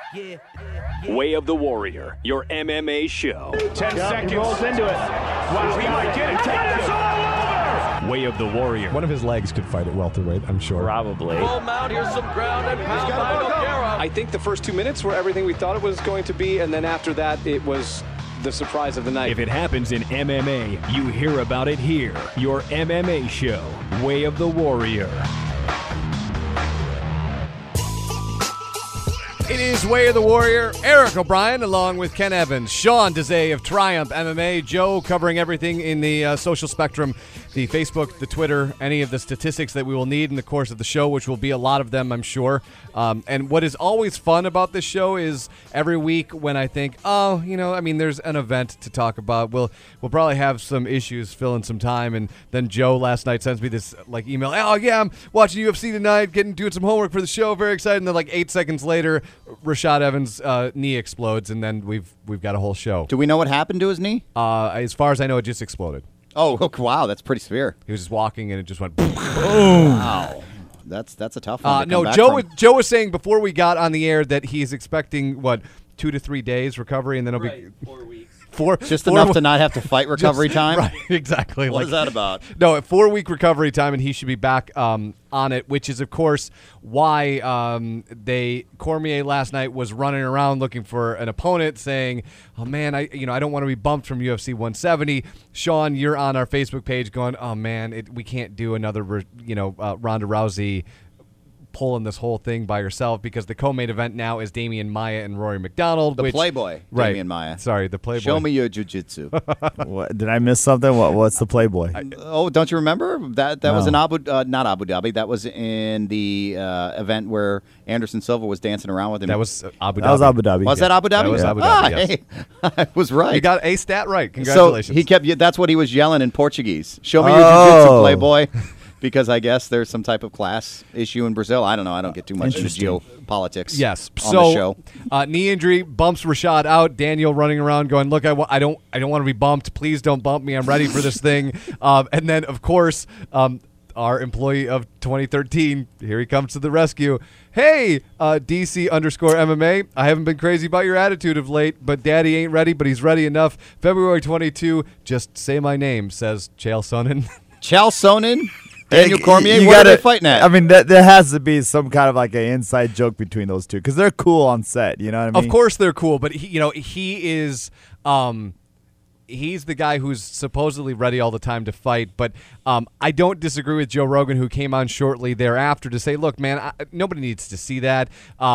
Way of the Warrior, your MMA show. 10 seconds. He rolls into it. Wow, he might get it. It's all over. Way of the Warrior. One of his legs could fight at welterweight, I'm sure. Probably. Full mount, here's some ground and pound by Nogueira. I think the first 2 minutes were everything we thought it was going to be, and then after that, it was the surprise of the night. If it happens in MMA, you hear about it here. Your MMA show, Way of the Warrior. It is Way of the Warrior. Eric O'Brien along with Ken Evans, Sean Desai of Triumph MMA, Joe covering everything in the social spectrum, the Facebook, the Twitter, any of the statistics that we will need in the course of the show, which will be a lot of them, I'm sure. And what is always fun about this show is every week when I think, there's an event to talk about. We'll probably have some issues filling some time. And then Joe last night sends me this email. Oh yeah, I'm watching UFC tonight, doing some homework for the show. Very excited. And then 8 seconds later, Rashad Evans' knee explodes, and then we've got a whole show. Do we know what happened to his knee? As far as I know, it just exploded. Oh, wow, that's pretty severe. He was just walking, and it just went boom. Wow. That's a tough one. No, Joe was saying before we got on the air that he's expecting 2 to 3 days recovery, and then it'll be 4 weeks. Just enough to not have to fight recovery time? Right, exactly. What is that about? No, a 4-week recovery time, and he should be back on it, which is, of course, why Cormier last night was running around looking for an opponent saying, oh, man, I don't want to be bumped from UFC 170. Sean, you're on our Facebook page going, oh, man, we can't do another, Ronda Rousey pulling this whole thing by herself, because the co-main event now is Damian Maia and Rory McDonald. The Playboy, right, Damian Maia. Sorry, the Playboy. Show me your jiu-jitsu. What, did I miss something? What's the Playboy? Don't you remember? That was in not Abu Dhabi. That was in the event where Anderson Silva was dancing around with him. That was Abu Dhabi. That was Abu Dhabi. Was that Abu Dhabi? That was Abu Dhabi, yes. Hey, I was right. You got a stat right. Congratulations. So that's what he was yelling in Portuguese. Show me your jiu-jitsu, Playboy. Because I guess there's some type of class issue in Brazil. I don't know. I don't get too much into geopolitics. Yes. On the show. Knee injury bumps Rashad out. Daniel running around going, look, I don't want to be bumped. Please don't bump me. I'm ready for this thing. And then, of course, our employee of 2013, here he comes to the rescue. Hey, DC_MMA. I haven't been crazy about your attitude of late, but Daddy ain't ready, but he's ready enough. February 22, just say my name, says Chael Sonnen. Chael Sonnen? Daniel Cormier, what are they fighting at? I mean, there has to be some kind of an inside joke between those two, because they're cool on set. You know what I mean? Of course they're cool, but he is he's the guy who's supposedly ready all the time to fight. But I don't disagree with Joe Rogan, who came on shortly thereafter to say, look, man, nobody needs to see that.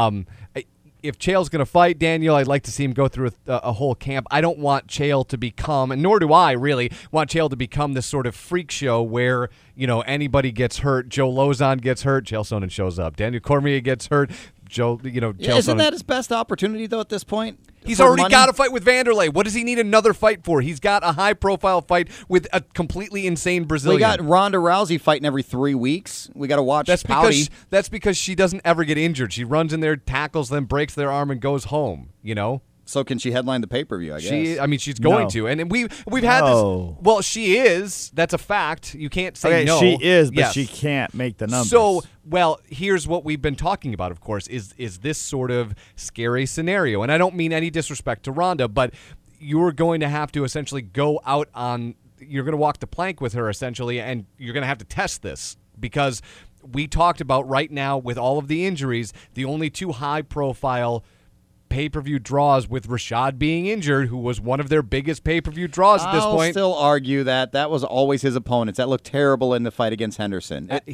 If Chael's going to fight Daniel, I'd like to see him go through a whole camp. I don't want Chael to become, and nor do I really, want Chael to become this sort of freak show where, anybody gets hurt. Joe Lozon gets hurt. Chael Sonnen shows up. Daniel Cormier gets hurt. Isn't that his best opportunity, though, at this point? He's already got a fight with Vanderlei. What does he need another fight for? He's got a high-profile fight with a completely insane Brazilian. We got Ronda Rousey fighting every 3 weeks. We got to watch Pouty. That's because she doesn't ever get injured. She runs in there, tackles them, breaks their arm, and goes home, So can she headline the pay-per-view, I guess? She's going to. And we've had this. Well, she is. That's a fact. You can't say no. She is, but she can't make the numbers. So, here's what we've been talking about, of course, is this sort of scary scenario. And I don't mean any disrespect to Ronda, but you're going to have to essentially go out on – you're going to walk the plank with her, essentially, and you're going to have to test this, because we talked about right now with all of the injuries, the only two high-profile – pay-per-view draws, with Rashad being injured, who was one of their biggest pay-per-view draws at this point. I'll still argue that was always his opponents. That looked terrible in the fight against Henderson. But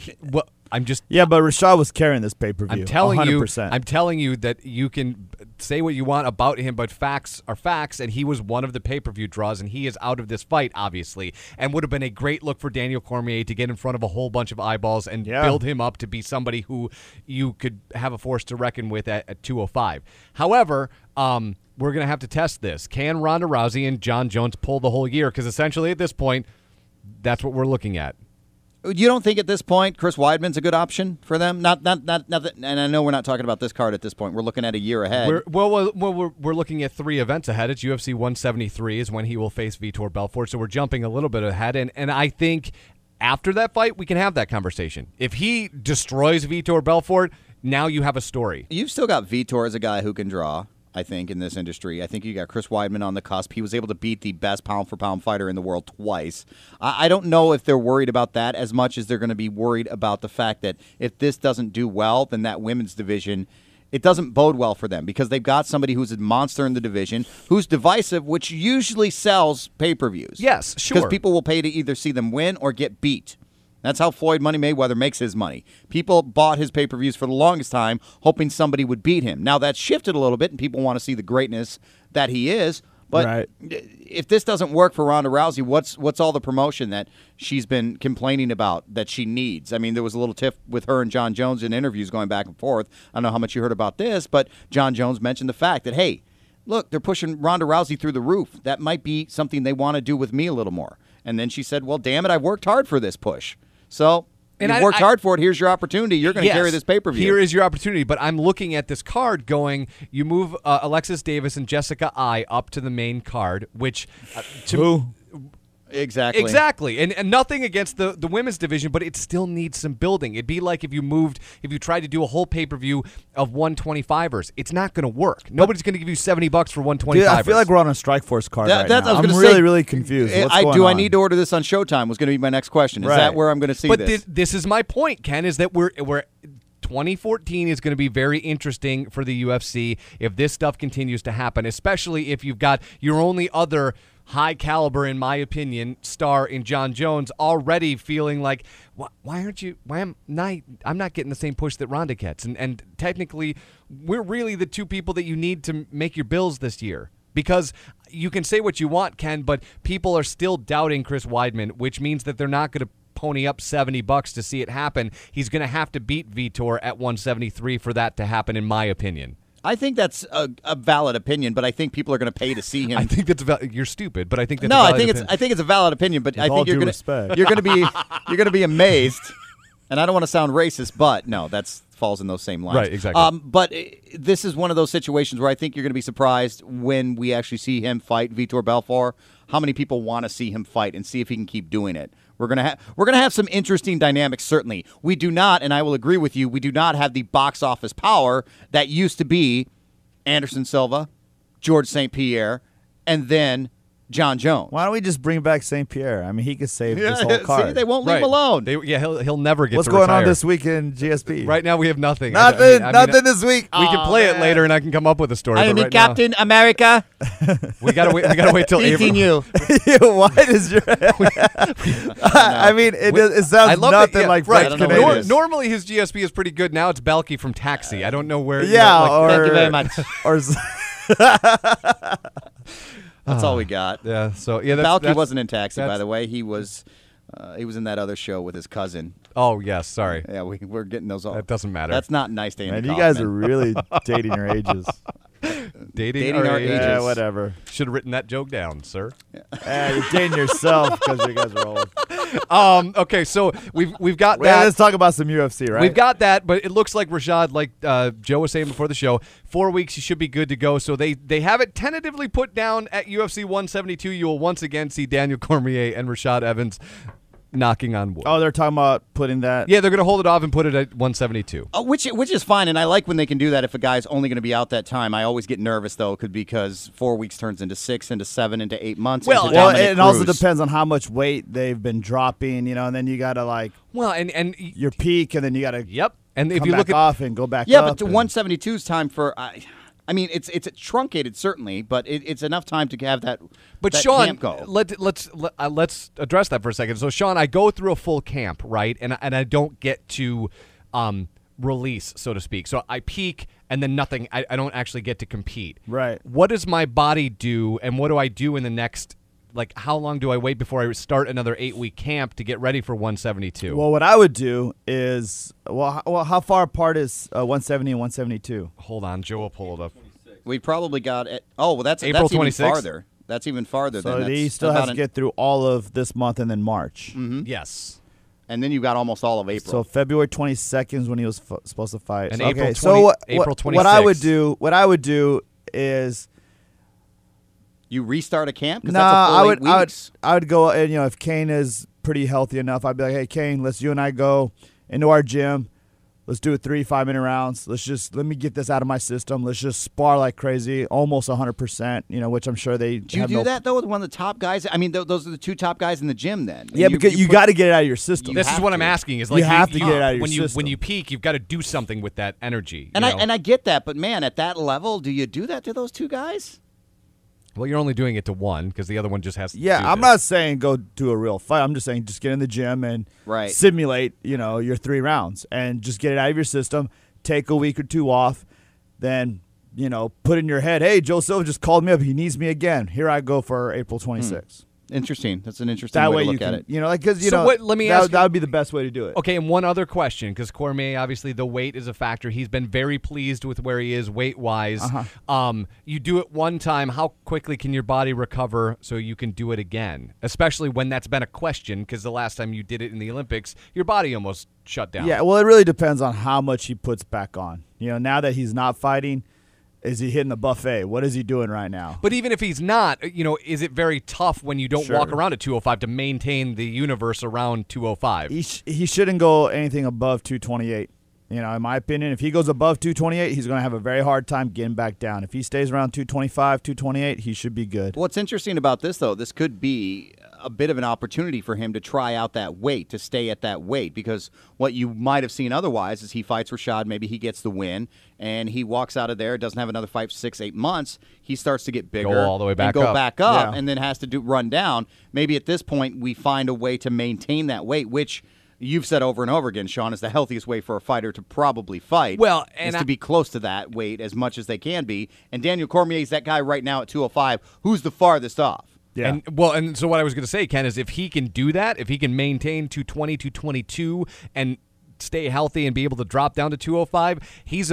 Rashad was carrying this pay-per-view. I'm telling 100%. I'm telling you that you can say what you want about him, but facts are facts, and he was one of the pay-per-view draws, and he is out of this fight, obviously, and would have been a great look for Daniel Cormier to get in front of a whole bunch of eyeballs and build him up to be somebody who you could have a force to reckon with at 205. However, we're going to have to test this. Can Ronda Rousey and John Jones pull the whole year? Because essentially at this point, that's what we're looking at. You don't think at this point Chris Weidman's a good option for them? Not that, and I know we're not talking about this card at this point. We're looking at a year ahead. We're looking at 3 events ahead. It's UFC 173 is when he will face Vitor Belfort, so we're jumping a little bit ahead. And I think after that fight, we can have that conversation. If he destroys Vitor Belfort, now you have a story. You've still got Vitor as a guy who can draw, I think, in this industry. I think you got Chris Weidman on the cusp. He was able to beat the best pound-for-pound fighter in the world twice. I don't know if they're worried about that as much as they're going to be worried about the fact that if this doesn't do well, then that women's division, it doesn't bode well for them because they've got somebody who's a monster in the division, who's divisive, which usually sells pay-per-views. Yes, sure. Because people will pay to either see them win or get beat. That's how Floyd Money Mayweather makes his money. People bought his pay-per-views for the longest time, hoping somebody would beat him. Now that's shifted a little bit, and people want to see the greatness that he is. But if this doesn't work for Ronda Rousey, what's all the promotion that she's been complaining about that she needs? I mean, there was a little tiff with her and John Jones in interviews going back and forth. I don't know how much you heard about this, but John Jones mentioned the fact that, hey, look, they're pushing Ronda Rousey through the roof. That might be something they want to do with me a little more. And then she said, well, damn it, I've worked hard for this push. So you've worked hard for it. Here's your opportunity. You're going to carry this pay-per-view. Here is your opportunity. But I'm looking at this card going, you move Alexis Davis and Jessica Ai up to the main card, which Exactly. And nothing against the women's division, but it still needs some building. It'd be like if you tried to do a whole pay-per-view of 125ers. It's not going to work. Nobody's going to give you $70 for 125ers. Dude, I feel like we're on a Strikeforce card right now. I'm really confused. I need to order this on Showtime was going to be my next question. Is that where I'm going to see this? But this is my point, Ken, is that we're 2014 is going to be very interesting for the UFC if this stuff continues to happen, especially if you've got your only other high caliber, in my opinion, star in John Jones already feeling like, I'm not getting the same push that Ronda gets. And technically, we're really the two people that you need to make your bills this year. Because you can say what you want, Ken, but people are still doubting Chris Weidman, which means that they're not going to pony up $70 to see it happen. He's going to have to beat Vitor at 173 for that to happen, in my opinion. I think that's a valid opinion, but I think people are going to pay to see him. I think that's you're stupid, but I think that's a valid opinion. I think it's a valid opinion, but I think you're going to be amazed. And I don't want to sound racist, but no, that falls in those same lines. Right, exactly. But this is one of those situations where I think you're going to be surprised when we actually see him fight Vitor Belfort. How many people want to see him fight and see if he can keep doing it? We're gonna have some interesting dynamics. Certainly, we do not, and I will agree with you. We do not have the box office power that used to be Anderson Silva, George St. Pierre, and then John Jones. Why don't we just bring back St. Pierre? I mean, he could save this whole card. See, they won't leave him alone. He'll never get. What's to going retire. on this week in GSP? Right now, we have nothing. Nothing this week. We can play it later, and I can come up with a story. I but am Captain America. We gotta wait. We gotta wait till April. you. What is your? I mean, it sounds nothing like French Canadian. Normally, his GSP is pretty good. Now it's Balky from Taxi. I don't know where. Thank you very much. That's all we got. Yeah. So Balky wasn't in Taxi, by the way. He was in that other show with his cousin. Oh yes, sorry. Yeah, we're getting those all. That doesn't matter. That's not nice to Man, you guys are really dating your ages. Dating our ages. Yeah, whatever. Should have written that joke down, sir. You're dating yourself because you guys are old. Okay, so we've got that. Let's Let's talk about some UFC, right? We've got that, but it looks like Rashad, like Joe was saying before the show, 4 weeks he should be good to go. So they have it tentatively put down at UFC 172. You will once again see Daniel Cormier and Rashad Evans knocking on wood. Oh, they're talking about putting that? Yeah, they're going to hold it off and put it at 172. Which is fine, and I like when they can do that if a guy's only going to be out that time. I always get nervous, though, because 4 weeks turns into 6, into 7, into 8 months. Well, it also depends on how much weight they've been dropping, and then you got to, and your peak, and then you got to and if come you back look off and go back up. Yeah, but to 172's time for I mean, it's truncated certainly, but it's enough time to have that. But that Sean, camp go. let's address that for a second. So Sean, I go through a full camp, right, and I don't get to release, so to speak. So I peak, and then nothing. I don't actually get to compete. Right. What does my body do, and what do I do in the next? Like, how long do I wait before I start another 8-week camp to get ready for 172? Well, what I would do is, how far apart is 170 and 172? Hold on, Joe will pull it up. We probably got it. Oh, well, that's April 26th? even farther. That's even farther. So than he still has to get through all of this month and then March. Mm-hmm. Yes. And then you got almost all of April. So February 22nd is when he was supposed to fight. And so, April 20, so April 26th. What I would do is. You restart a camp? No, I would go, and if Kane is pretty healthy enough, I'd be like, hey, Kane, you and I go into our gym. Let's do it 3 5-minute rounds. Let me get this out of my system. Let's just spar like crazy, almost 100%. Which I'm sure they do. You do that though with one of the top guys. I mean, those are the 2 top guys in the gym. Then because you got to get it out of your system. This is what I'm asking. Is like you have to get it out of your system. When you peak, you've got to do something with that energy. And I get that, but man, at that level, do you do that to those 2 guys? Well, you're only doing it to one because the other one just has to. Yeah, do I'm this. not saying go do a real fight. I'm just saying just get in the gym and simulate, your 3 rounds and just get it out of your system. Take a week or 2 off, then put in your head, hey, Joe Silva just called me up. He needs me again. Here I go for April 26th. Interesting. That's an interesting way to look at it. Because let me ask that would be the best way to do it. Okay, and one other question, because Cormier, obviously the weight is a factor. He's been very pleased with where he is weight-wise. You do it one time, how quickly can your body recover so you can do it again? Especially when that's been a question, because the last time you did it in the Olympics, your body almost shut down. Yeah, well, it really depends on how much he puts back on. Now that he's not fighting, is he hitting the buffet? What is he doing right now? But even if he's not, is it very tough when you don't walk around at 205 to maintain the universe around 205? He shouldn't go anything above 228. In my opinion, if he goes above 228, he's going to have a very hard time getting back down. If he stays around 225, 228, he should be good. What's interesting about this, though, this could be a bit of an opportunity for him to try out that weight, to stay at that weight, because what you might have seen otherwise is he fights Rashad, maybe he gets the win, and he walks out of there, doesn't have another fight for 6-8 months, he starts to get bigger, go all the way back and go up. back up, and then has to run down. Maybe at this point we find a way to maintain that weight, which you've said over and over again, Sean, is the healthiest way for a fighter to probably fight. Well, is to be close to that weight as much as they can be. And Daniel Cormier is that guy right now at 205 who's the farthest off. Yeah. And so what I was going to say, Ken, is if he can do that, if he can maintain 220, 222 and stay healthy and be able to drop down to 205, he's a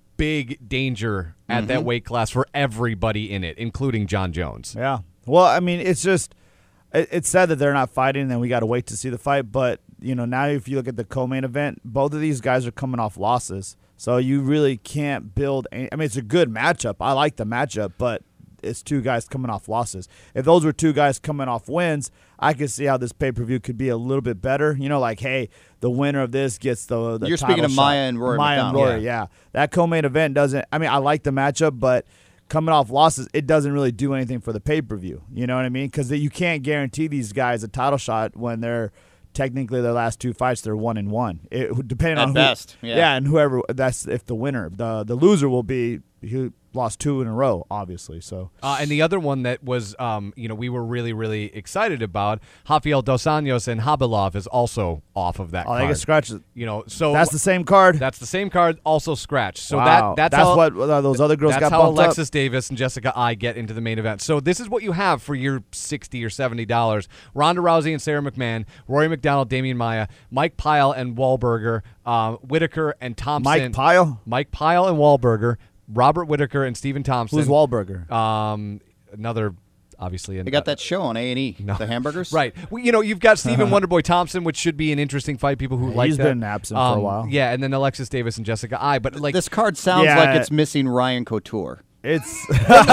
big danger at that weight class for everybody in it, including John Jones. Yeah. Well, I mean, it's just it's sad that they're not fighting and then we got to wait to see the fight. But, now if you look at the co-main event, both of these guys are coming off losses. So you really can't build – it's a good matchup. I like the matchup, but it's 2 guys coming off losses. If those were 2 guys coming off wins, I could see how this pay-per-view could be a little bit better. Like, hey, the winner of this gets the You're speaking of Maia and Rory Maia and Rory, yeah. That co-main event doesn't – I like the matchup, but coming off losses, it doesn't really do anything for the pay-per-view. You know what I mean? Because you can't guarantee these guys a title shot when they're – technically their last 2 fights they're 1-1. Depending on best, and whoever that's if the winner. The loser will be who lost 2 in a row, obviously. So and the other one that was we were really, really excited about, Rafael Dos Anjos and Khabilov is also off of that card. They get scratched. So that's the same card. That's the same card, also scratched. So wow. that's how, what those other girls got That's how bumped Alexis up. Davis and Jessica Ai get into the main event. So this is what you have for your $60 or $70. Ronda Rousey and Sarah McMahon, Rory McDonald, Damian Maia, Mike Pyle and Wahlberger, Whitaker and Thompson. Mike Pyle and Wahlberger, Robert Whitaker and Stephen Thompson. Who's Wahlberger? Another, obviously. They got that show on A&E, the hamburgers. Right. Well, you've got Stephen Wonderboy Thompson, which should be an interesting fight. People who like that. He's been absent for a while. Yeah, and then Alexis Davis and Jessica Ai. But this card sounds like it's missing Ryan Couture. It's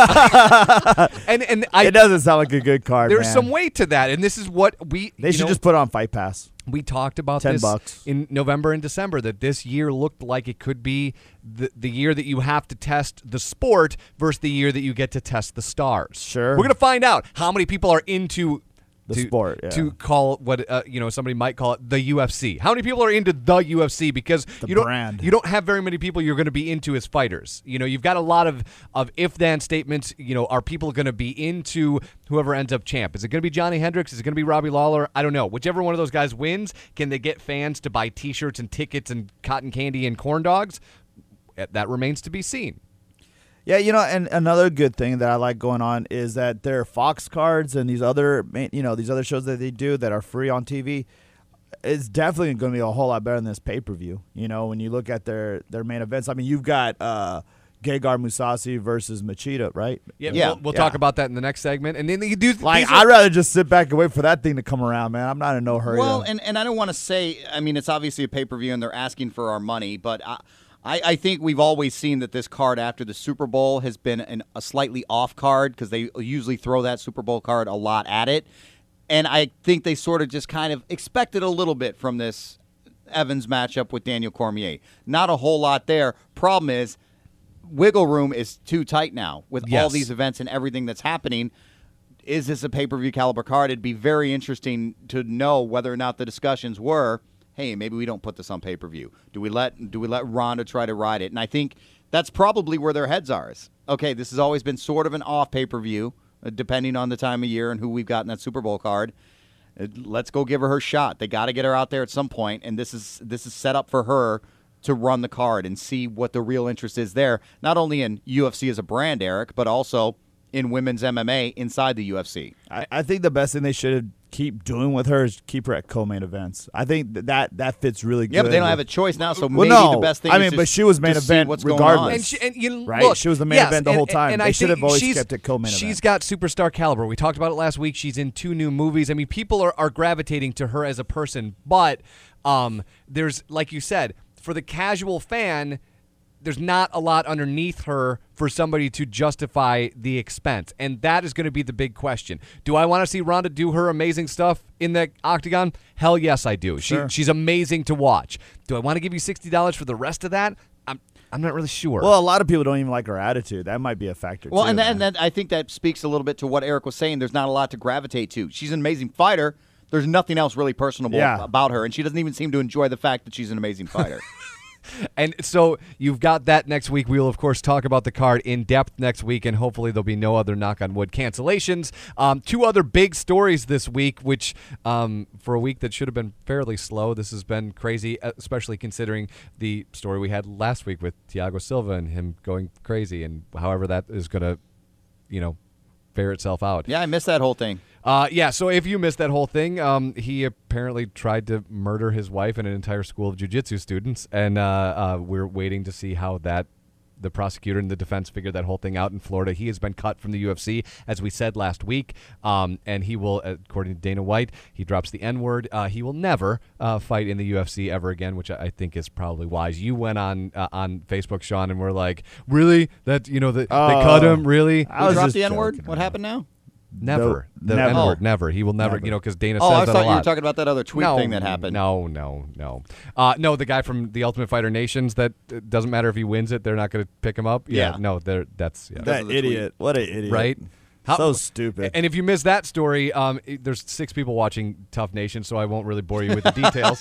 and it doesn't sound like a good card. There's some weight to that, and this is what they should just put on Fight Pass. We talked about $10 in November and December that this year looked like it could be the year that you have to test the sport versus the year that you get to test the stars. Sure, we're gonna find out how many people are into the sport, to call what somebody might call it the UFC. How many people are into the UFC? Because you don't have very many people you're going to be into as fighters. You've got a lot of if then statements. Are people going to be into whoever ends up champ? Is it going to be Johnny Hendricks? Is it going to be Robbie Lawler? I don't know. Whichever one of those guys wins, can they get fans to buy T-shirts and tickets and cotton candy and corn dogs? That remains to be seen. Yeah, and another good thing that I like going on is that there are Fox cards and these other shows that they do that are free on TV. It's definitely going to be a whole lot better than this pay-per-view. When you look at their main events. I mean, you've got Gegard Mousasi versus Machida, right? Yeah. We'll talk about that in the next segment. And then you do I'd rather just sit back and wait for that thing to come around, man. I'm not in no hurry. Well, and I don't want to say. I mean, it's obviously a pay-per-view and they're asking for our money, but I think we've always seen that this card after the Super Bowl has been a slightly off card because they usually throw that Super Bowl card a lot at it. And I think they sort of just kind of expected a little bit from this Evans matchup with Daniel Cormier. Not a whole lot there. Problem is, wiggle room is too tight now with all these events and everything that's happening. Is this a pay-per-view caliber card? It'd be very interesting to know whether or not the discussions were, hey, maybe we don't put this on pay-per-view. Do we let Ronda try to ride it? And I think that's probably where their heads are. Is, okay, this has always been sort of an off pay-per-view, depending on the time of year and who we've got in that Super Bowl card. Let's go give her shot. They got to get her out there at some point, and this is set up for her to run the card and see what the real interest is there, not only in UFC as a brand, Eric, but also in women's MMA inside the UFC. I think the best thing they should keep doing with her is keep her at co-main events. I think that fits really good. Yeah, but they don't have a choice now, so maybe no. the best thing I is mean, to but she was main just see event what's regardless. going on. Right? Look, She was the main event the whole time. And They I should have think always kept it co-main event. She's got superstar caliber. We talked about it last week. She's in 2 new movies. I mean, people are gravitating to her as a person, but there's, like you said, for the casual fan, there's not a lot underneath her for somebody to justify the expense. And that is going to be the big question. Do I want to see Ronda do her amazing stuff in the octagon? Hell yes, I do. Sure. She's amazing to watch. Do I want to give you $60 for the rest of that? I'm not really sure. Well, a lot of people don't even like her attitude. That might be a factor, Well, too. and that, I think that speaks a little bit to what Eric was saying. There's not a lot to gravitate to. She's an amazing fighter. There's nothing else really personable about her, and she doesn't even seem to enjoy the fact that she's an amazing fighter. And so you've got that next week. We will, of course, talk about the card in depth next week, and hopefully there'll be no other knock-on-wood cancellations. 2 other big stories this week, which for a week that should have been fairly slow, this has been crazy, especially considering the story we had last week with Thiago Silva and him going crazy, and however that is going to, fare itself out. Yeah, I missed that whole thing. So if you missed that whole thing, he apparently tried to murder his wife and an entire school of jiu-jitsu students, and we're waiting to see how the prosecutor and the defense figured that whole thing out in Florida. He has been cut from the UFC, as we said last week, and he will, according to Dana White, he drops the N-word. He will never fight in the UFC ever again, which I think is probably wise. You went on Facebook, Sean, and were like, really? That they cut him? Really? Who dropped the N-word? What happened now? Never. The never. N-word, never. He will never, because Dana Oh, says I that a thought you lot. were talking about that other tweet thing that happened. No. No, the guy from the Ultimate Fighter Nations that doesn't matter if he wins it, they're not going to pick him up. Yeah. No, that's That idiot. What an idiot. right. So stupid. And if you missed that story, there's 6 people watching Tough Nation, so I won't really bore you with the details.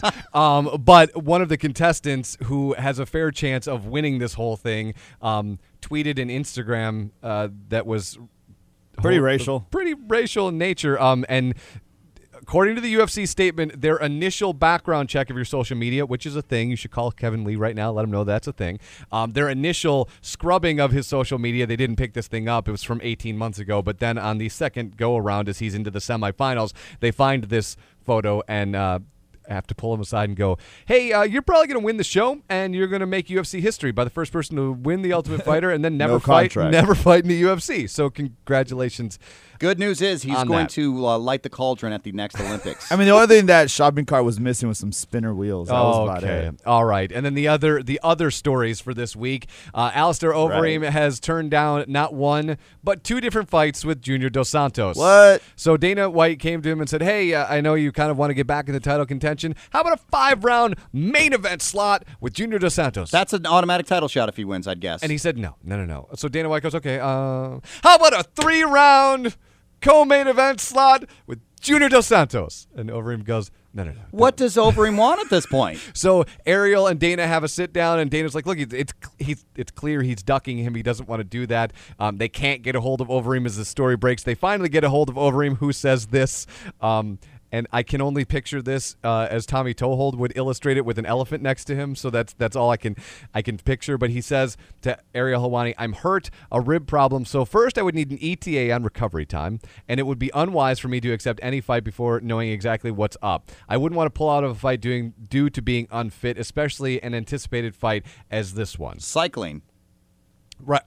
But one of the contestants who has a fair chance of winning this whole thing tweeted an Instagram that was Pretty racial. Pretty racial in nature. And according to the UFC statement, their initial background check of your social media, which is a thing, you should call Kevin Lee right now, let him know that's a thing. Their initial scrubbing of his social media, they didn't pick this thing up. It was from 18 months ago. But then on the second go-around, as he's into the semifinals, they find this photo and have to pull him aside and go, hey, you're probably going to win the show, and you're going to make UFC history by the first person to win the Ultimate Fighter and then never fight in the UFC. So congratulations. Good news is he's on going that. to light the cauldron at the next Olympics. I mean, the only thing that shopping cart was missing was some spinner wheels. That was about it. All right. And then the other stories for this week, Alistair Overeem has turned down not 1, but 2 different fights with Junior Dos Santos. What? So Dana White came to him and said, hey, I know you kind of want to get back in the title contention. How about a 5-round main event slot with Junior Dos Santos? That's an automatic title shot if he wins, I'd guess. And he said, no. So Dana White goes, okay, how about a 3-round co-main event slot with Junior Dos Santos? And Overeem goes, no. What does Overeem want at this point? So Ariel and Dana have a sit down, and Dana's like, look, it's clear he's ducking him. He doesn't want to do that. They can't get a hold of Overeem as the story breaks. They finally get a hold of Overeem, who says this, and I can only picture this as Tommy Toehold would illustrate it with an elephant next to him. So that's all I can picture. But he says to Ariel Helwani, I'm hurt, a rib problem. So first I would need an ETA on recovery time, and it would be unwise for me to accept any fight before knowing exactly what's up. I wouldn't want to pull out of a fight due to being unfit, especially an anticipated fight as this one. Cycling. Right,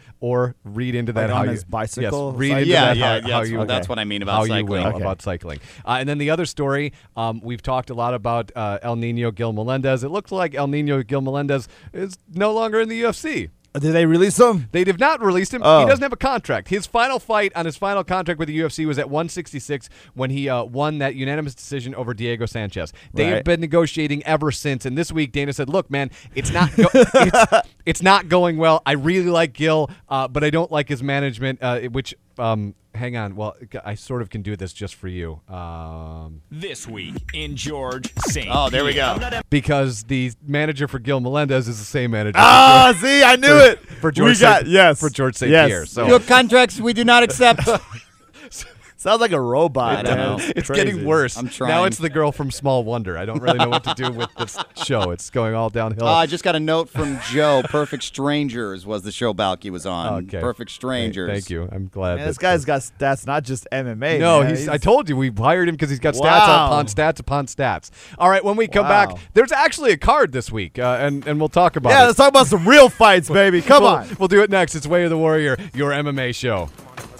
or read into that Like how on you his bicycle? Yes, read Like- into that how you That's what I mean about how cycling. you will about cycling. And then the other story, we've talked a lot about El Nino Gil Melendez. It looks like El Nino Gil Melendez is no longer in the UFC. Did they release him? They have not released him. Oh. He doesn't have a contract. His final fight on his final contract with the UFC was at 166 when he won that unanimous decision over Diego Sanchez. They have been negotiating ever since, and this week Dana said, look, man, it's not it's not going well. I really like Gil, but I don't like his management, which hang on. Well, I sort of can do this just for you. This week in George St. Oh, there we go. Because the manager for Gil Melendez is the same manager. See, I knew it. For George for George St. Pierre. So You have contracts we do not accept. Sounds like a robot. I know. man. it's Crazy. getting worse. I'm trying. Now it's the girl from Small Wonder. I don't really know what to do with this show. It's going all downhill. I just got a note from Joe. Perfect Strangers was the show Balky was on. Okay. Perfect Strangers. Thank you. I'm glad. Man, this guy's got stats, not just MMA. No, man. I told you we hired him because he's got stats Wow. upon stats upon stats. All right, when we come Wow. back, there's actually a card this week, and we'll talk about Yeah, it. let's talk about some real fights, baby. Come on. We'll do it next. It's Way of the Warrior, your MMA show.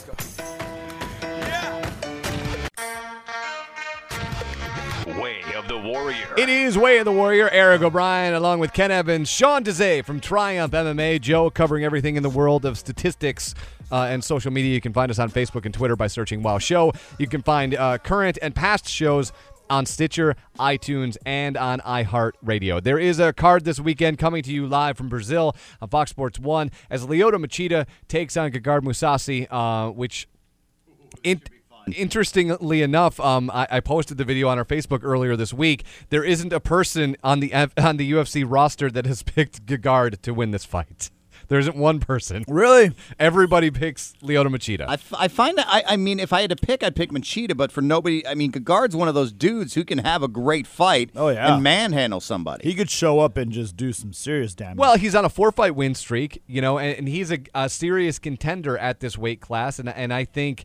Way of the Warrior. It is Way of the Warrior. Eric O'Brien, along with Ken Evans, Sean Desai from Triumph MMA, Joe covering everything in the world of statistics and social media. You can find us on Facebook and Twitter by searching Wow Show. You can find current and past shows on Stitcher, iTunes, and on iHeartRadio. There is a card this weekend coming to you live from Brazil on Fox Sports 1 as Lyoto Machida takes on Gegard Mousasi, which... Interestingly enough, I posted the video on our Facebook earlier this week. There isn't a person on the UFC roster that has picked Gegard to win this fight. There isn't one person. Really? Everybody picks Lyoto Machida. I find that, I mean, if I had to pick, I'd pick Machida, but for nobody, I mean, Gegard's one of those dudes who can have a great fight and manhandle somebody. He could show up and just do some serious damage. Well, he's on a 4-fight win streak, you know, and he's a serious contender at this weight class, and I think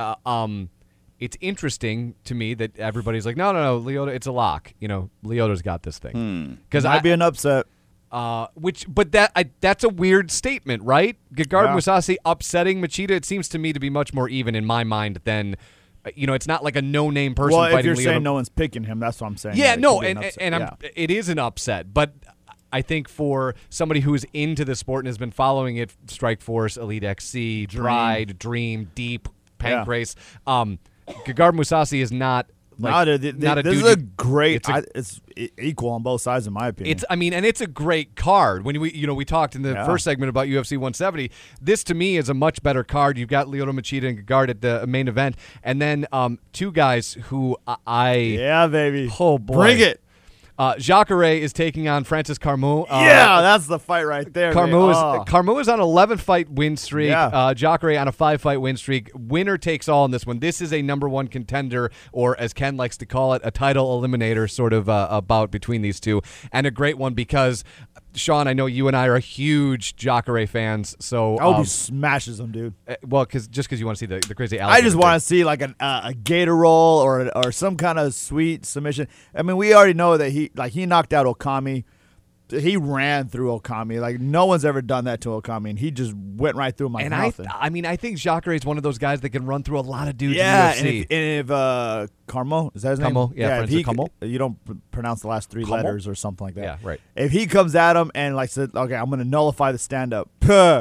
it's interesting to me that everybody's like, no, Lyoto, it's a lock. You know, Lyoto's got this thing. Because might be an upset. But that's a weird statement, right? Gegard Mousasi upsetting Machida. It seems to me to be much more even in my mind than, it's not like a no-name person well, fighting if you're Lyoto. saying no one's picking him, that's what I'm saying. Yeah, It no, could be an upset. it is an upset, but I think for somebody who's into the sport and has been following it, Strikeforce, Elite XC, Pride, Dream, Deep, Pancrase, Gegard Mousasi is not. Not a this dude. is a great. It's equal on both sides, in my opinion. It's a great card. When we talked in the first segment about UFC 170. This to me is a much better card. You've got Lyoto Machida and Gegard at the main event, and then two guys who baby. Oh boy, bring it. Jacare is taking on Francis Carmou. That's the fight right there. Carmou is on an 11-fight win streak. Yeah. Jacare on a 5-fight win streak. Winner takes all in this one. This is a number one contender, or as Ken likes to call it, a title eliminator sort of bout between these two, and a great one because, Sean, I know you and I are huge Jacare fans. So I hope he smashes him, dude. Well, because you want to see the crazy. I just want to see like a gator roll or some kind of sweet submission. I mean, we already know that he knocked out Okami. He ran through Okami. Like, no one's ever done that to Okami, and he just went right through him like nothing. I think Jacare is one of those guys that can run through a lot of dudes in the UFC. and if Carmou, is that his name? Carmou, Francis Carmou. You don't pronounce the last 3 letters or something like that. Yeah, right. If he comes at him and said, okay, I'm going to nullify the stand-up.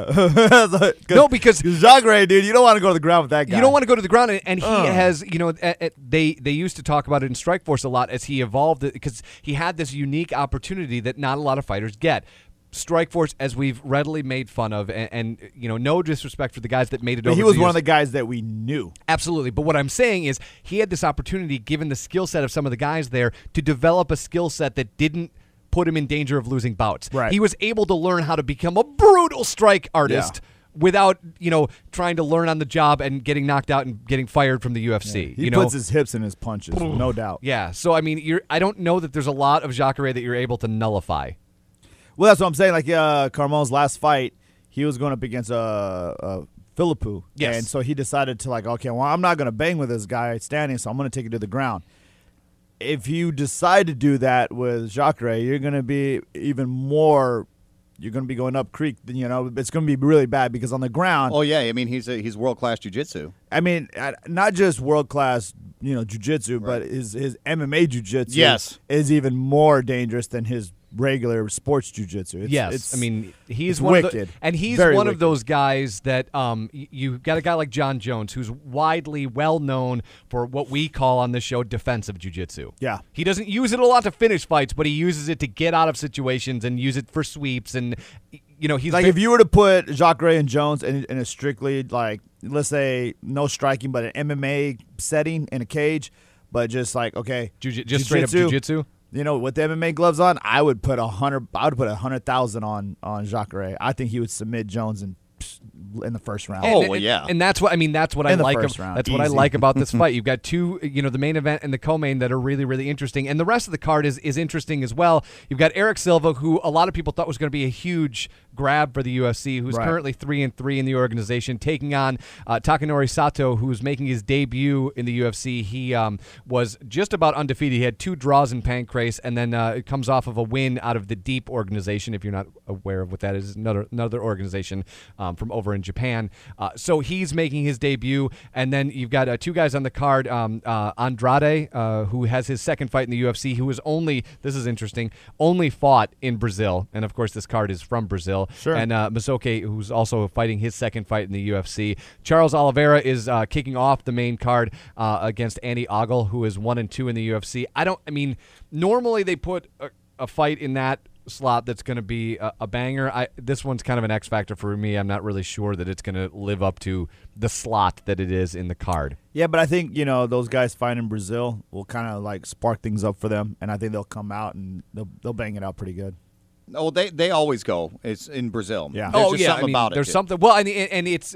No, because Jacare, dude, you don't want to go to the ground with that guy. You don't want to go to the ground, and he has, they used to talk about it in Strikeforce a lot as he evolved, because he had this unique opportunity that not a lot of fighters get. Strikeforce, as we've readily made fun of, and no disrespect for the guys that made it over. He was one of the guys that we knew. Absolutely. But what I'm saying is he had this opportunity, given the skill set of some of the guys there, to develop a skill set that didn't put him in danger of losing bouts. Right. He was able to learn how to become a brutal strike artist without, trying to learn on the job and getting knocked out and getting fired from the UFC. He puts his hips in his punches, no doubt. Yeah. So, I don't know that there's a lot of Jacare that you're able to nullify. Well, that's what I'm saying. Like Carmou's last fight, he was going up against Philippou. Yes. And so he decided to okay, well, I'm not going to bang with this guy standing, so I'm going to take it to the ground. If you decide to do that with Jacare, you're going to be even more. You're going to be going up creek. It's going to be really bad because on the ground. Oh yeah, I mean he's world-class jiu-jitsu. I mean, not just world-class, jiu-jitsu, but his MMA jiu-jitsu is even more dangerous than his regular sports jiu-jitsu. Yes, I mean he's it's one wicked. of the, and he's Very one of wicked. those guys that you got a guy like John Jones who's widely well known for what we call on this show defensive jiu-jitsu. Yeah. He doesn't use it a lot to finish fights, but he uses it to get out of situations and use it for sweeps. And he's Like if you were to put Jacare and Jones in a strictly like, let's say no striking, but an MMA setting in a cage, but just like just straight up jiu-jitsu. With the MMA gloves on, I would put 100,000 on Jacare. I think he would submit Jones in the first round. And that's what I In the like. first round, That's what I easy. like about this fight. You've got two, the main event and the co-main that are really, really interesting, and the rest of the card is interesting as well. You've got Eric Silva, who a lot of people thought was going to be a huge grab for the UFC, who's currently 3-3 in the organization, taking on Takanori Sato, who's making his debut in the UFC. He was just about undefeated. He had 2 draws in Pancrase, and then it comes off of a win out of the Deep organization. If you're not aware of what that is, another organization from over in Japan. So he's making his debut, and then you've got 2 guys on the card. Andrade, who has his second fight in the UFC, who was only fought in Brazil, and of course this card is from Brazil. Sure. And Masoke, who's also fighting his second fight in the UFC. Charles Oliveira is kicking off the main card against Andy Ogle, who is 1-2 in the UFC. Normally they put a fight in that slot that's going to be a banger. This one's kind of an X factor for me. I'm not really sure that it's going to live up to the slot that it is in the card. Yeah, but I think those guys fighting in Brazil will kind of like spark things up for them, and I think they'll come out and they'll bang it out pretty good. Oh, they always go. It's in Brazil. Yeah. There's just something about it. There's too. something. Well, and it's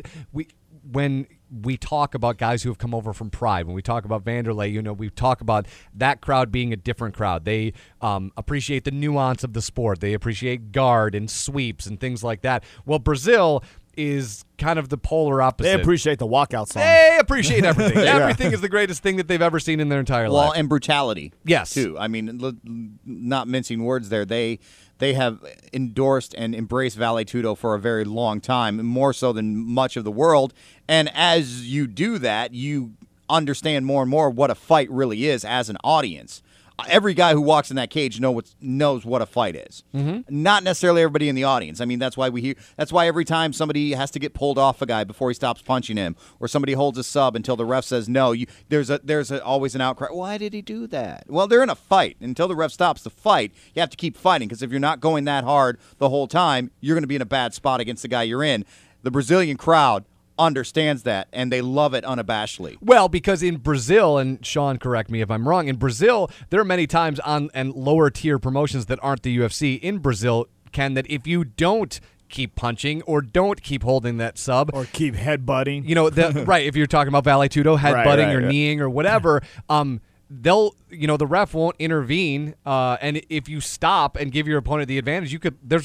when we talk about guys who have come over from Pride, when we talk about Vanderlei, we talk about that crowd being a different crowd. They appreciate the nuance of the sport. They appreciate guard and sweeps and things like that. Well, Brazil is kind of the polar opposite. They appreciate the walkout song. They appreciate everything. Everything is the greatest thing that they've ever seen in their entire life. Well, and brutality. Yes. Too. I mean, not mincing words there. They have endorsed and embraced Vale Tudo for a very long time, more so than much of the world. And as you do that, you understand more and more what a fight really is as an audience. Every guy who walks in that cage knows what a fight is. Mm-hmm. Not necessarily everybody in the audience. I mean, that's why That's why every time somebody has to get pulled off a guy before he stops punching him, or somebody holds a sub until the ref says no. There's always an outcry. Why did he do that? Well, they're in a fight. Until the ref stops the fight, you have to keep fighting, because if you're not going that hard the whole time, you're going to be in a bad spot against the guy you're in. The Brazilian crowd understands that, and they love it unabashedly. Well, because in Brazil, and Sean, correct me if I'm wrong, in Brazil, there are many times on and lower tier promotions that aren't the UFC in Brazil, Ken, that if you don't keep punching or don't keep holding that sub or keep headbutting, right, if you're talking about Vale Tudo, headbutting or kneeing or whatever, they'll, the ref won't intervene, and if you stop and give your opponent the advantage,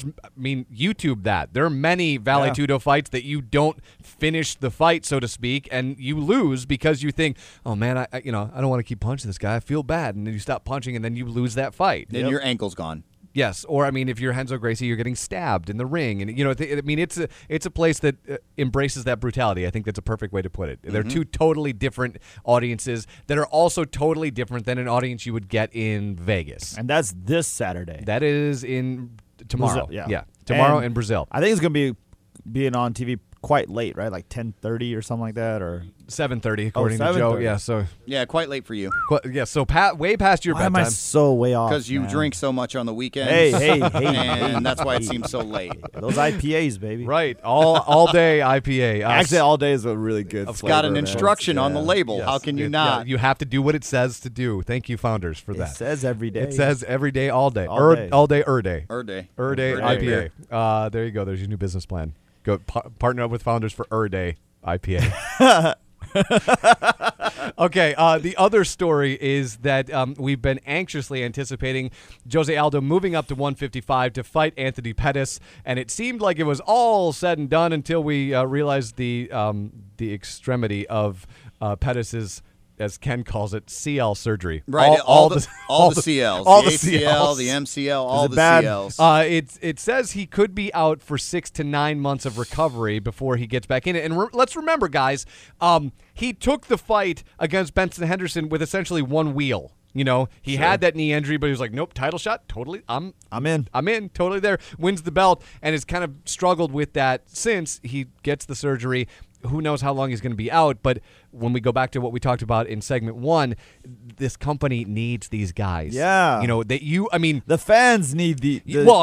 YouTube that. There are many Vale Tudo fights that you don't finish the fight, so to speak, and you lose because you think, oh man, I don't want to keep punching this guy, I feel bad, and then you stop punching and then you lose that fight. Then your ankle's gone. Yes, or if you're Renzo Gracie, you're getting stabbed in the ring, and it's a place that embraces that brutality. I think that's a perfect way to put it. They're two totally different audiences that are also totally different than an audience you would get in Vegas. and that's this Saturday. That is in tomorrow. Brazil, tomorrow And in Brazil. I think it's gonna be being on TV quite late, right? Like 10:30 or something like that, or 7:30 according to Joe. 7:30. Yeah, so Yeah, quite late for you, so way past your why am I bedtime. so way off? because you man? drink so much on the weekends. Hey, and that's why it seems so late. those IPAs, baby. Right, all day IPA. Actually, all day is a really good. It's got an instruction on the label. Yes. How can you Yeah, not? you have to do what it says to do. Thank you, founders, for It that. says every day. It says every day, all day. All day. All day, day. Day. Day Day. IPA. There you go. There's your new business plan. Go partner up with founders for Day IPA. Okay, the other story is that we've been anxiously anticipating Jose Aldo moving up to 155 to fight Anthony Pettis, and it seemed like it was all said and done until we realized the extremity of Pettis's, as Ken calls it, CL surgery. Right, all the CLs, all the the ACL, CLs. the MCL, all it the bad? CLs. It says he could be out for 6 to 9 months of recovery before he gets back in it. And let's remember, guys, he took the fight against Benson Henderson with essentially one wheel. You know, he had that knee injury, but he was like, nope, title shot, totally. I'm in, totally there. Wins the belt, and has kind of struggled with that since he gets the surgery. Who knows how long he's going to be out, but when we go back to what we talked about in segment 1, this company needs these guys. Yeah. You know, the fans need the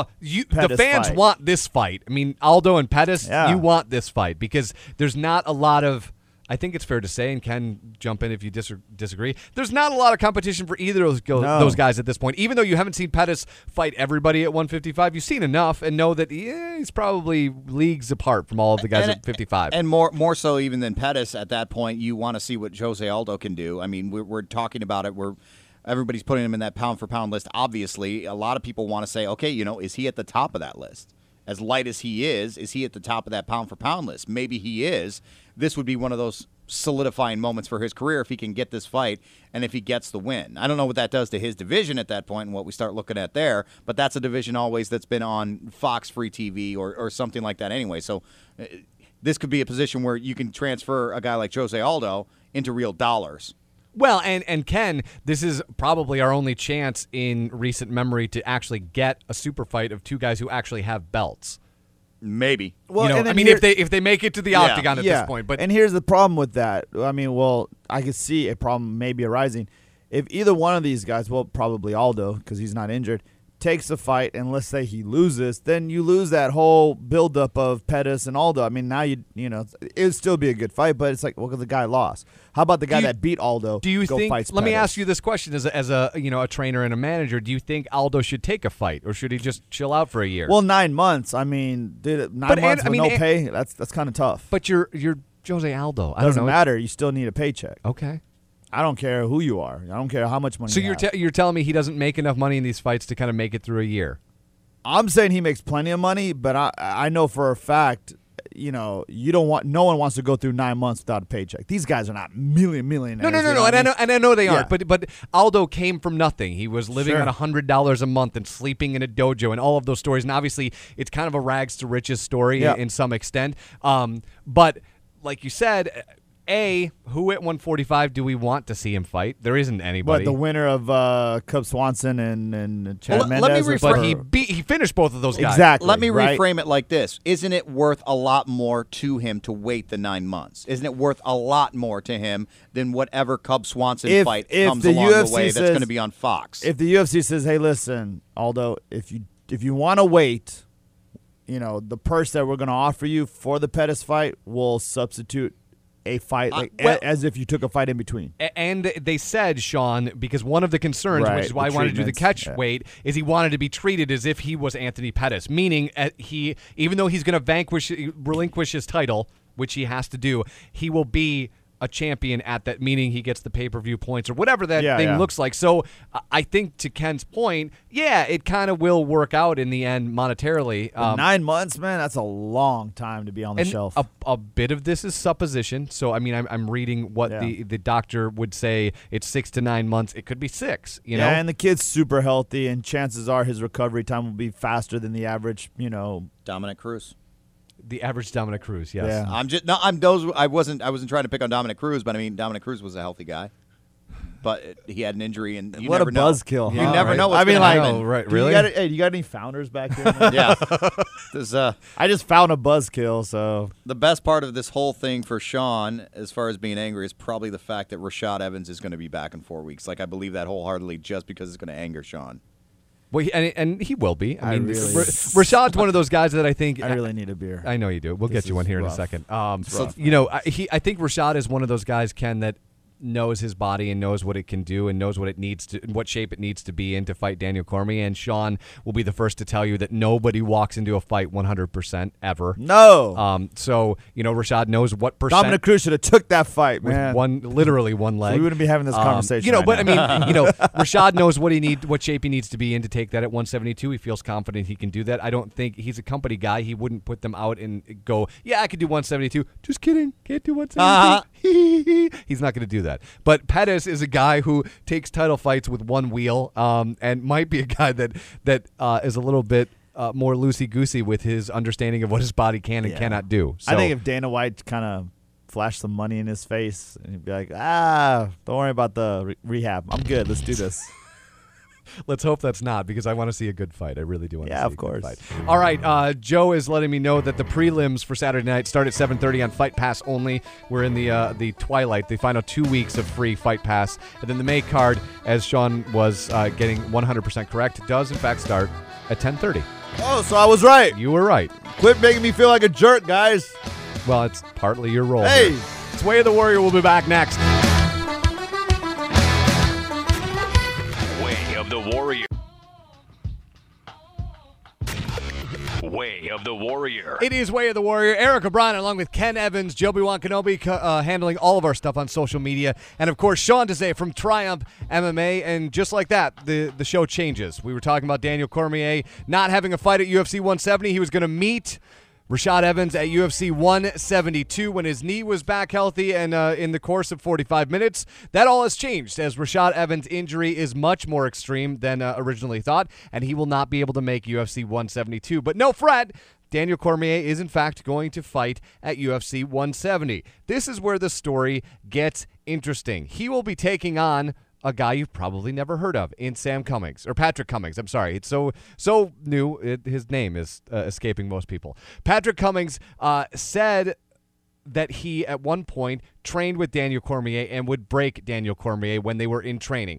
the fans fight. want this fight. I mean, Aldo and Pettis, Yeah. you want this fight because there's not a lot of, I think it's fair to say, and Ken, jump in if you disagree, there's not a lot of competition for either of those guys at this point. Even though you haven't seen Pettis fight everybody at 155, you've seen enough and know that he's probably leagues apart from all of the guys at 55. And more so even than Pettis at that point, you want to see what Jose Aldo can do. I mean, we're talking about it. Everybody's putting him in that pound-for-pound list. Obviously, a lot of people want to say, okay, is he at the top of that list? As light as he is he at the top of that pound-for-pound list? Maybe he is. This would be one of those solidifying moments for his career if he can get this fight and if he gets the win. I don't know what that does to his division at that point and what we start looking at there, but that's a division always that's been on Fox Free TV or something like that anyway. So this could be a position where you can transfer a guy like Jose Aldo into real dollars. Well, and Ken, this is probably our only chance in recent memory to actually get a super fight of two guys who actually have belts. Maybe. Well, if they make it to the octagon at this point. But and here's the problem with that. I mean, I could see a problem maybe arising if either one of these guys, probably Aldo because he's not injured, takes the fight and let's say he loses, then you lose that whole buildup of Pettis and Aldo. I mean, now it would still be a good fight, but it's like, well, the guy lost. How about the guy that beat Aldo? Do you think? Fights let Pettis? me ask you this question as a a trainer and a manager. Do you think Aldo should take a fight or should he just chill out for a year? Well, 9 months. I mean, 9 months with no pay. That's kind of tough. But you're Jose Aldo. Doesn't matter. You still need a paycheck. Okay. I don't care who you are. I don't care how much money So you have. you're telling me he doesn't make enough money in these fights to kind of make it through a year? I'm saying he makes plenty of money, but I know for a fact, no one wants to go through 9 months without a paycheck. These guys are not millionaires. No, and I know they aren't. But Aldo came from nothing. He was living on $100 a month and sleeping in a dojo and all of those stories. And obviously, it's kind of a rags to riches story in some extent. But like you said. Who at 145 do we want to see him fight? There isn't anybody. But the winner of Cub Swanson and Chad Mendez? Let me rephrase. But he finished both of those guys. Exactly. Let me reframe it like this. Isn't it worth a lot more to him to wait the 9 months? Isn't it worth a lot more to him than whatever Cub Swanson fight comes along the way that's going to be on Fox? If the UFC says, hey, listen, Aldo, if you want to wait, the purse that we're going to offer you for the Pettis fight will substitute a fight as if you took a fight in between. And they said, Sean, because one of the concerns, which is why I wanted to do the catch weight, is he wanted to be treated as if he was Anthony Pettis, meaning even though he's going to relinquish his title, which he has to do, he will be a champion at that, meaning he gets the pay-per-view points or whatever that thing looks like. So I think to Ken's point, it kind of will work out in the end monetarily. 9 months, man, that's a long time to be on the shelf. A bit of this is supposition. So, I mean, I'm reading what the doctor would say. It's 6 to 9 months. It could be 6, you know? And the kid's super healthy, and chances are his recovery time will be faster than the average, Dominic Cruz. The average Dominic Cruz, yes. Yeah. I wasn't trying to pick on Dominic Cruz, but I mean Dominic Cruz was a healthy guy, but he had an injury, and you what never a know. buzzkill! You huh? never know what's I mean, going to like, happen. Right? Really? You got any founders back here? Yeah. I just found a buzzkill. So the best part of this whole thing for Sean, as far as being angry, is probably the fact that Rashad Evans is going to be back in 4 weeks. Like, I believe that wholeheartedly, just because it's going to anger Sean. Well, and he will be. I mean, really- Rashad's one of those guys that I think. I really need a beer. I know you do. We'll This get you one is here in a rough. second. rough. I think Rashad is one of those guys, Ken, that knows his body and knows what it can do and knows what it needs to, what shape it needs to be in to fight Daniel Cormier. And Sean will be the first to tell you that nobody walks into a fight 100% ever. No. So Rashad knows what percent. Dominic Cruz should have took that fight, with man. literally one leg. We wouldn't be having this conversation. But right now. I mean, Rashad knows what shape he needs to be in to take that at 172. He feels confident he can do that. I don't think he's a company guy. He wouldn't put them out and go, yeah, I could do 172. Just kidding. Can't do 172. He's not going to do that. But Pettis is a guy who takes title fights with one wheel, and might be a guy that is a little bit more loosey-goosey with his understanding of what his body can and cannot do. So, I think if Dana White kind of flash some money in his face, and he'd be like, don't worry about the rehab. I'm good. Let's do this. Let's hope that's not, because I want to see a good fight. I really do want to see a good fight. Yeah, of course. All right, Joe is letting me know that the prelims for Saturday night start at 7:30 on Fight Pass only. We're in the twilight, the final 2 weeks of free Fight Pass. And then the May card, as Sean was getting 100% correct, does in fact start at 10:30. Oh, so I was right. You were right. Quit making me feel like a jerk, guys. Well, it's partly your role. Hey. Here. It's Way of the Warrior. We'll be back next. Way of the Warrior. Way of the Warrior. It is Way of the Warrior. Eric O'Brien along with Ken Evans, Joe B-Wan Kenobi handling all of our stuff on social media. And, of course, Sean Desai from Triumph MMA. And just like that, the show changes. We were talking about Daniel Cormier not having a fight at UFC 170. He was going to meet Rashad Evans at UFC 172 when his knee was back healthy, and in the course of 45 minutes, that all has changed as Rashad Evans' injury is much more extreme than originally thought, and he will not be able to make UFC 172. But no fret, Daniel Cormier is in fact going to fight at UFC 170. This is where the story gets interesting. He will be taking on a guy you've probably never heard of in Patrick Cummings. I'm sorry. It's so new. His name is escaping most people. Patrick Cummings said that he, at one point, trained with Daniel Cormier and would break Daniel Cormier when they were in training.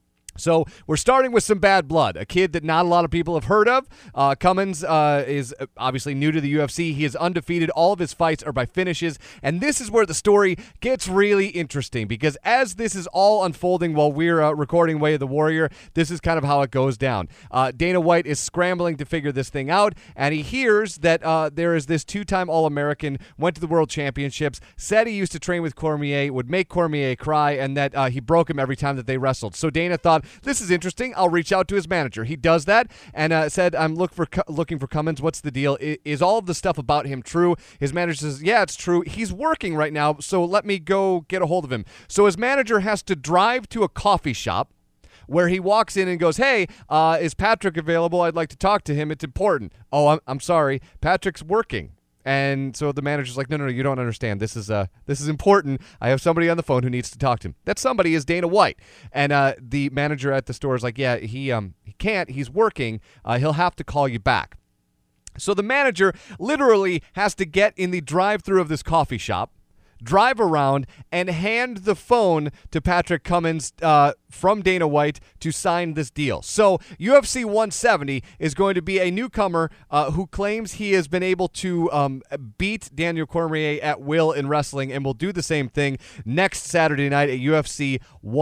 So we're starting with some bad blood. A kid that not a lot of people have heard of. Cummins is obviously new to the UFC. He is undefeated. All of his fights are by finishes. And this is where the story gets really interesting, because as this is all unfolding while we're recording Way of the Warrior, this is kind of how it goes down. Dana White is scrambling to figure this thing out, and he hears that there is this two-time All-American, went to the World Championships, said he used to train with Cormier, would make Cormier cry, and that he broke him every time that they wrestled. So Dana thought, this is interesting. I'll reach out to his manager. He does that and said, I'm looking for Cummins. What's the deal? Is all of the stuff about him true? His manager says, yeah, it's true. He's working right now, so let me go get a hold of him. So his manager has to drive to a coffee shop where he walks in and goes, hey, is Patrick available? I'd like to talk to him. It's important. Oh, I'm sorry. Patrick's working. And so the manager's like, no, you don't understand. This is important. I have somebody on the phone who needs to talk to him. That somebody is Dana White. And the manager at the store is like, yeah, he can't. He's working. He'll have to call you back. So the manager literally has to get in the drive-thru of this coffee shop, drive around, and hand the phone to Patrick Cummins from Dana White to sign this deal. So UFC 170 is going to be a newcomer who claims he has been able to beat Daniel Cormier at will in wrestling, and will do the same thing next Saturday night at UFC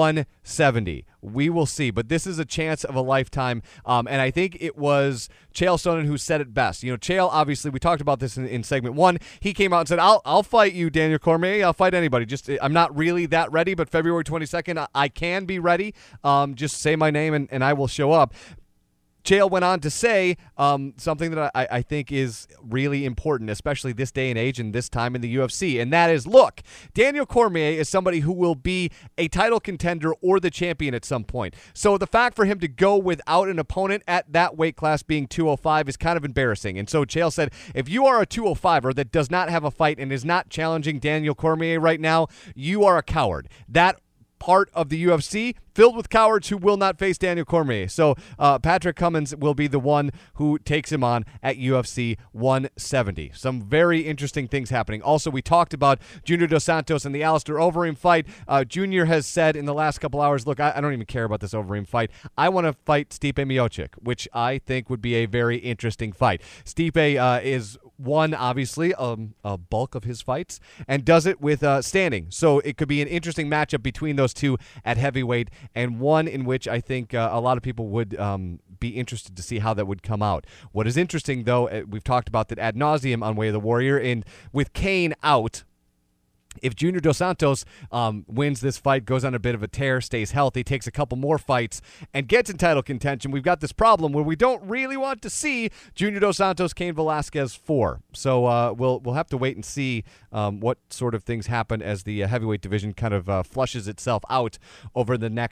170. We will see, but this is a chance of a lifetime, and I think it was Chael Sonnen who said it best. You know, Chael, obviously, we talked about this in segment 1. He came out and said, I'll fight you, Daniel Cormier. I'll fight anybody. I'm not really that ready, but February 22nd, I can be ready. Just say my name and I will show up. Chael went on to say something that I think is really important, especially this day and age and this time in the UFC, and that is, look, Daniel Cormier is somebody who will be a title contender or the champion at some point. So the fact for him to go without an opponent at that weight class being 205 is kind of embarrassing. And so Chael said, if you are a 205er that does not have a fight and is not challenging Daniel Cormier right now, you are a coward. That part of the UFC filled with cowards who will not face Daniel Cormier. So Patrick Cummins will be the one who takes him on at UFC 170. Some very interesting things happening. Also, we talked about Junior Dos Santos and the Alistair Overeem fight. Junior has said in the last couple hours, look, I don't even care about this Overeem fight. I want to fight Stipe Miocic, which I think would be a very interesting fight. Stipe is won, obviously, a bulk of his fights, and does it with standing. So it could be an interesting matchup between those two at heavyweight, and one in which I think a lot of people would be interested to see how that would come out. What is interesting, though, we've talked about that ad nauseum on Way of the Warrior, and with Kane out, if Junior Dos Santos wins this fight, goes on a bit of a tear, stays healthy, takes a couple more fights, and gets in title contention, we've got this problem where we don't really want to see Junior Dos Santos, Cain Velasquez 4. So we'll have to wait and see what sort of things happen as the heavyweight division kind of flushes itself out over the next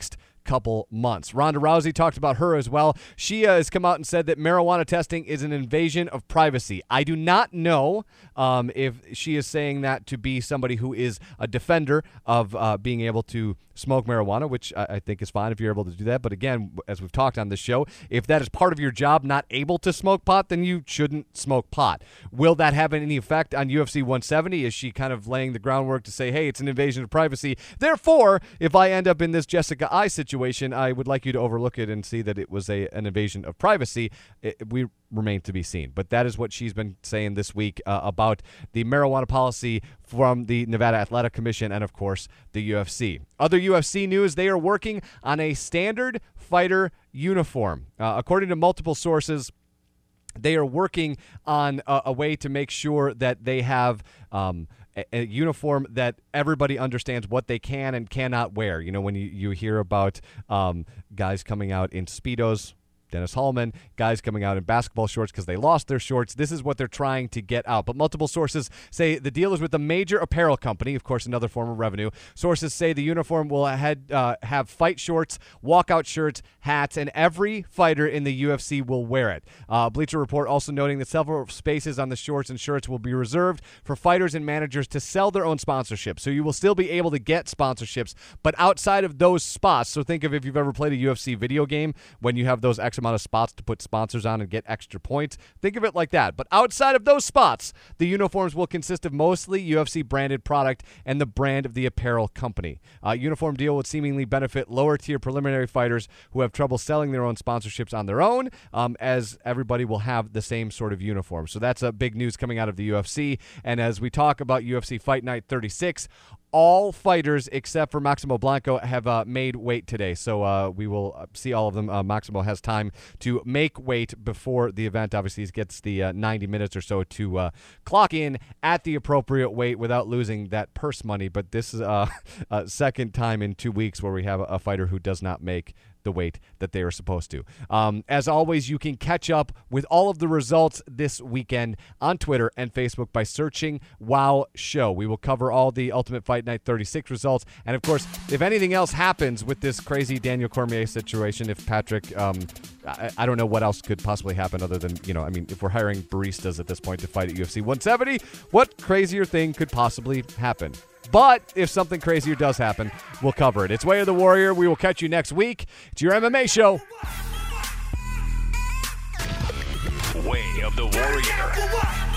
couple months. Ronda Rousey talked about her as well. She has come out and said that marijuana testing is an invasion of privacy. I do not know if she is saying that to be somebody who is a defender of being able to smoke marijuana, which I think is fine if you're able to do that. But again, as we've talked on this show, if that is part of your job, not able to smoke pot, then you shouldn't smoke pot. Will that have any effect on UFC 170? Is she kind of laying the groundwork to say, hey, it's an invasion of privacy? Therefore, if I end up in this Jessica I situation, I would like you to overlook it and see that it was an invasion of privacy. We remain to be seen. But that is what she's been saying this week about the marijuana policy from the Nevada Athletic Commission and, of course, the UFC. Other UFC news, they are working on a standard fighter uniform. According to multiple sources, they are working on a way to make sure that they have a uniform that everybody understands what they can and cannot wear. You know, when you hear about guys coming out in Speedos, Dennis Hallman, guys coming out in basketball shorts because they lost their shorts. This is what they're trying to get out. But multiple sources say the deal is with a major apparel company, of course, another form of revenue. Sources say the uniform will have fight shorts, walkout shirts, hats, and every fighter in the UFC will wear it. Bleacher Report also noting that several spaces on the shorts and shirts will be reserved for fighters and managers to sell their own sponsorships. So you will still be able to get sponsorships, but outside of those spots, so think of if you've ever played a UFC video game, when you have those X amount of spots to put sponsors on and get extra points. Think of it like that. But outside of those spots, the uniforms will consist of mostly UFC branded product and the brand of the apparel company. Uniform deal would seemingly benefit lower tier preliminary fighters who have trouble selling their own sponsorships on their own, as everybody will have the same sort of uniform. So that's a big news coming out of the UFC. And as we talk about UFC Fight Night 36, all fighters except for Maximo Blanco have made weight today. So we will see all of them. Maximo has time to make weight before the event. Obviously, he gets the 90 minutes or so to clock in at the appropriate weight without losing that purse money. But this is a second time in 2 weeks where we have a fighter who does not make the weight that they are supposed to. As always, you can catch up with all of the results this weekend on Twitter and Facebook by searching WOW Show. We will cover all the Ultimate Fight Night 36 results. And, of course, if anything else happens with this crazy Daniel Cormier situation, if Patrick, I don't know what else could possibly happen other than, if we're hiring baristas at this point to fight at UFC 170, what crazier thing could possibly happen? But if something crazier does happen, we'll cover it. It's Way of the Warrior. We will catch you next week. It's your MMA show. Way of the Warrior.